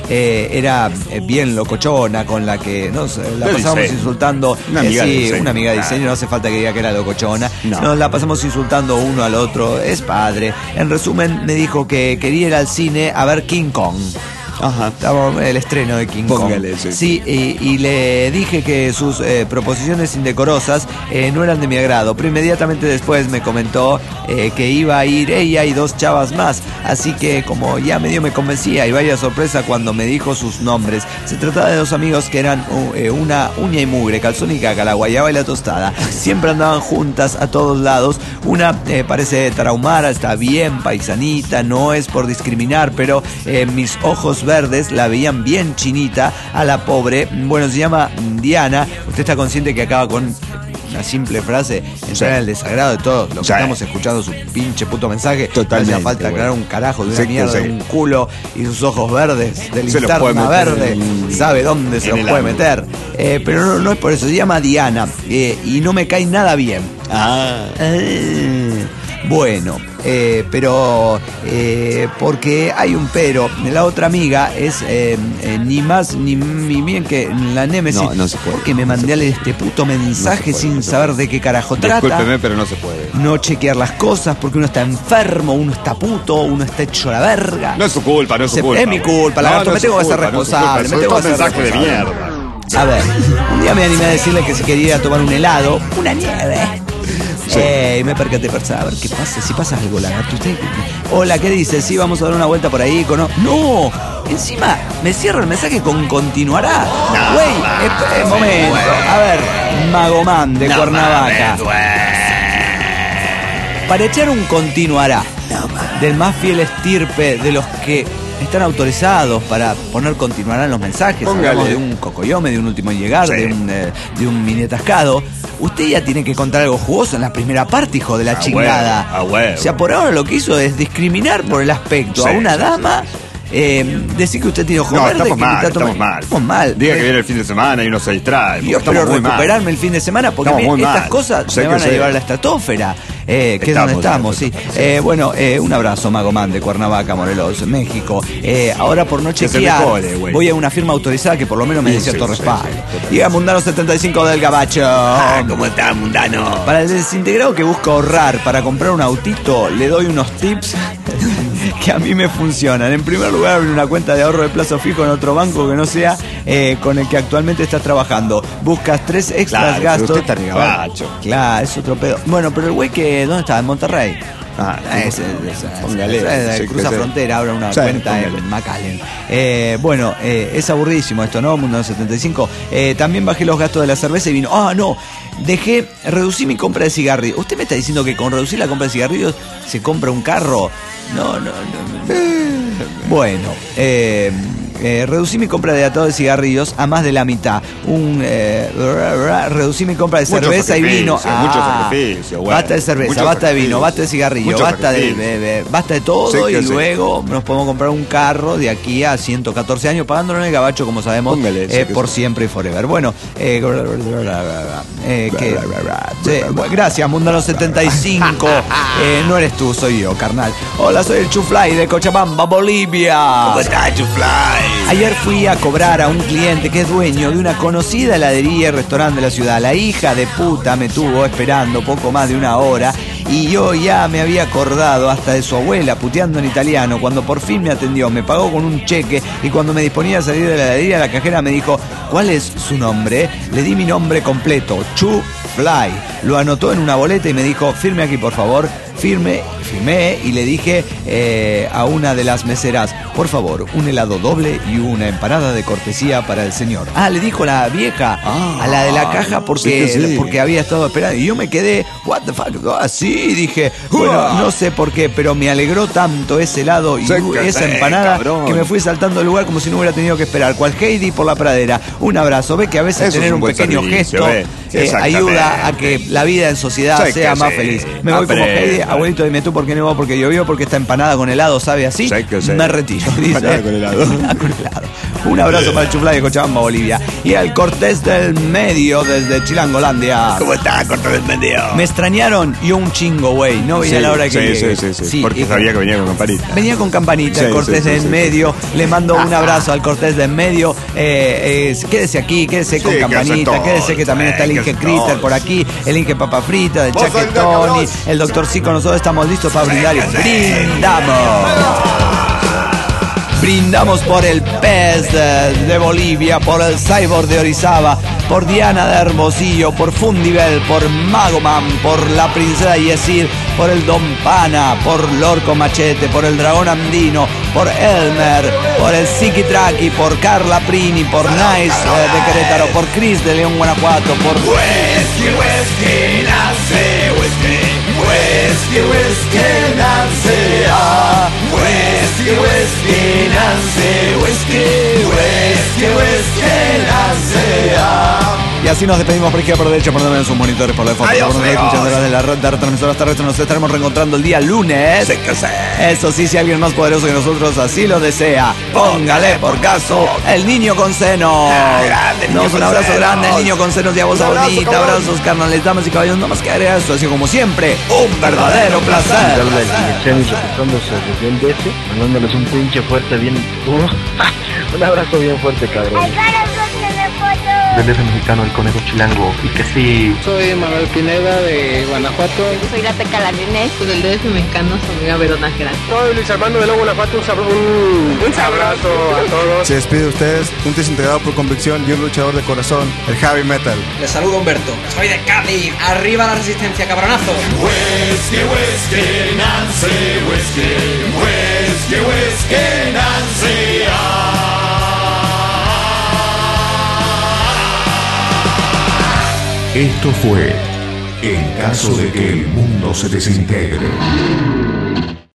eh, era eh, bien locochona, con la que nos la De pasábamos diseño. insultando. Una eh, amiga sí, de diseño. una amiga de diseño, Claro. no hace falta que diga que era locochona. No. Nos la pasamos insultando uno al otro, es padre. En resumen, me dijo que quería ir al cine a ver King Kong. Ajá. Estaba el estreno de King Póngale, Kong. sí. Sí, y, y le dije que sus eh, proposiciones indecorosas eh, no eran de mi agrado, pero inmediatamente después me comentó eh, que iba a ir ella y dos chavas más, así que como ya medio me convencía, y vaya sorpresa cuando me dijo sus nombres. Se trataba de dos amigos que eran uh, eh, una uña y mugre, calzón y caca, la guayaba y la tostada. Siempre andaban juntas a todos lados. Una eh, parece tarahumara, está bien paisanita, no es por discriminar, pero eh, mis ojos verdes la veían bien chinita a la pobre. Bueno, se llama Diana. Usted está consciente que acaba con una simple frase entrar Sí. en el desagrado de todos los que Sí. estamos escuchando su pinche puto mensaje. Totalmente, No hacía falta bueno. aclarar un carajo de una Sí, mierda, sí. de un culo y sus ojos verdes, de Se los linterna puede meter verde. en- Sabe dónde se en los el puede ano. meter. Eh, pero no, no es por eso. Se llama Diana eh, y no me cae nada bien. Ah. Eh, bueno, eh, pero eh, porque hay un pero. La otra amiga es eh, eh, ni más ni, ni bien que la Némesis. No, no se puede. Porque me No se mandé a leer este puto mensaje puede, sin no se saber puede. de qué carajo trata. Discúlpeme, pero no se puede. No chequear las cosas porque uno está enfermo, uno está puto, uno está hecho la verga. No es su culpa, no es su Se- culpa. es mi güey. culpa, No, lagarto, no me es tengo su que hacer culpa, no es su responsable, culpa, me tengo que son hacer mensajes de responsable. mierda. A ver, un día me animé a decirle que si quería ir a tomar un helado, una nieve. Sí. Eh, y me percaté para a ver qué pasa, si pasa algo, lagarto. Usted, hola, ¿qué dice? Sí, vamos a dar una vuelta por ahí. Con... No, encima me cierra el mensaje con continuará. Güey, eh, eh, momento. A ver, Magomán de Cuernavaca. Para echar un continuará del más fiel estirpe de los que están autorizados para poner continuará en los mensajes. Póngale. Hablamos de un cocoyome, de un último en llegar, Sí. de un, eh, de un mini atascado. Usted ya tiene que contar algo jugoso en la primera parte, hijo de la A chingada. huevo, a huevo. O sea, por ahora lo que hizo es discriminar por el aspecto Sí, a una sí, dama. Eh, decir que usted tiene ojos No, verdes, estamos que mal, está tomando- estamos mal. Estamos mal. Diga Eh, que viene el fin de semana y uno se distrae. porque yo estamos espero muy mal. recuperarme el fin de semana porque Estamos a mí muy estas mal. cosas Sé me que van a sé. llevar a la estratosfera, eh, que es donde Estamos, estamos, sí. sí. Eh, bueno, eh, un abrazo, Magomán de Cuernavaca, Morelos, México. Eh, ahora por no se chequear, mejore, güey. voy a una firma autorizada que por lo menos me dé Sí, cierto sí, respaldo. sí, sí. Diga Mundano setenta y cinco del Gabacho. Ah, ¿cómo está, mundano? Para el desintegrado que busca ahorrar para comprar un autito, le doy unos tips que a mí me funcionan. En primer lugar, abrir una cuenta de ahorro de plazo fijo en otro banco que no sea eh, con el que actualmente estás trabajando. Buscas tres extras Claro, pero gastos. usted está en el gabacho. Claro, es otro pedo. Bueno, pero el güey que, ¿dónde está? En Monterrey. Ah, ese, ese, póngale, ese, ese, sí, cruza que se- frontera, abre una Sí, cuenta póngale. en McAllen. Eh, bueno, eh, es aburridísimo esto, ¿no? Mundo setenta y cinco. Eh, también bajé los gastos de la cerveza y vino. Ah, no. Dejé, reducí mi compra de cigarrillos. ¿Usted me está diciendo que con reducir la compra de cigarrillos se compra un carro? No, no, no. no. Bueno, eh, eh, reducí mi compra de atado de cigarrillos a más de la mitad. Un eh, reducí mi compra de Mucho cerveza y vino. sacrificio, mucho sacrificio, bueno. Basta de cerveza, Mucho basta de vino, sacrificio. basta de cigarrillo, Mucho basta de, sacrificio. de- de- basta de todo Sí, que y sí. luego nos podemos comprar un carro de aquí a ciento catorce años pagándolo en el gabacho, como sabemos, Póngale, sí, eh, que por sí. siempre y forever. Bueno, eh, eh, que- sí, bueno, gracias, Mundano setenta y cinco. Eh, no eres tú, soy yo, carnal. Hola, soy el Chufly de Cochabamba, Bolivia. ¿Cómo está, Chufly? Ayer fui a cobrar a un cliente que es dueño de una conocida heladería y restaurante de la ciudad. La hija de puta me tuvo esperando poco más de una hora y yo ya me había acordado hasta de su abuela puteando en italiano. Cuando por fin me atendió, me pagó con un cheque y cuando me disponía a salir de la heladería, la cajera me dijo, ¿cuál es su nombre? Le di mi nombre completo, Chu Fly. Lo anotó en una boleta y me dijo, firme aquí por favor. Firme, firmé y le dije eh, a una de las meseras, por favor, un helado doble y una empanada de cortesía para el señor. Ah, le dijo la vieja Ah, a la de la caja porque, sí, sí. porque había estado esperando. Y yo me quedé, what the fuck, así dije, bueno, no sé por qué, pero me alegró tanto ese helado y Sí, uh, que esa sí, empanada cabrón. que me fui saltando del lugar como si no hubiera tenido que esperar. Cual Heidi por la pradera. Un abrazo. Ve que a veces Eso tener es un un, buen pequeño servicio, gesto ve. eh, Exactamente. ayuda a que la vida en sociedad Sí, sea que más sí. feliz. Me voy como Aprende. Heidi. abuelito, dime tú por qué nevó, porque llovió, porque está empanada con helado, ¿sabe así? Sí, que sí. Me retiro, dice. Empanada con helado. Empanada con helado. Un abrazo para el Chuflay de Cochabamba, Bolivia. Y el Cortés del Medio desde Chilangolandia. ¿Cómo está, Cortés del Medio? Me extrañaron y un chingo, güey. No veía Sí, la hora que sí, llegue. sí, sí, sí, Sí, porque y- sabía que venía con campanita. Venía con campanita, Sí, el Cortés sí, sí, del sí, Medio. Le mando un abrazo al Cortés del Medio. Eh, eh, quédese aquí, quédese con Sí, que hace campanita. todo, Quédese que también sí, está el que Inge hace Crister todo. por aquí. El Inge Papa Frita, del Vos Chaque anda, Tony, cabrón. el Doctor Zico. Nosotros estamos listos para brindar y brindamos. Brindamos por el pez de, de Bolivia, por el Cyborg de Orizaba, por Diana de Hermosillo, por Fundivel, por Magoman, por la Princesa Yesir, por el Don Pana, por Lorco Machete, por el Dragón Andino, por Elmer, por el Siki Traki, por Carla Prini, por Nice eh, de Querétaro, por Chris de León, Guanajuato, por Whisky, whisky, Nancy, whisky, whisky, whisky, Nancy, ah. Whisky, whisky, Nancy, whisky, whisky, whisky, Nancy, ah. Y así nos despedimos por izquierda, por derecha, por donde ven sus monitores, por default, Adiós, por donde amigos. escuchan de la red de retransmisoras terrestres. Nos estaremos reencontrando el día lunes. Sí que sé. Eso sí, si alguien más poderoso que nosotros así lo desea, póngale por caso el niño con senos. Ah, grande, niño Nos un con abrazo senos. grande, el niño con senos y a vos, Un abrazo, bonita. cabrón. Abrazos, carnales, damas y caballeros. No más que agregar esto, así como siempre, un verdadero placer. Habla el Guillermo reportándose desde el D F, mandándoles un pinche fuerte bien. Uh, un abrazo bien fuerte, cabrón. Del D F mexicano, el conejo chilango. Y que sí. Soy Manuel Pineda de Guanajuato. Soy la Teca Larinés, del D F mexicano, soy amiga Verona Gerard. Soy Luis Armando de León, Guanajuato. Un, sabro- un, un abrazo a todos. Se despide de ustedes, un desintegrado por convicción y un luchador de corazón, el heavy metal. Les saludo Humberto. Soy de Cádiz. Arriba la resistencia, cabronazo. Whisky, whisky, Nancy, whisky, whisky, whisky, Nancy, ah. Esto fue En caso de que el mundo se desintegre.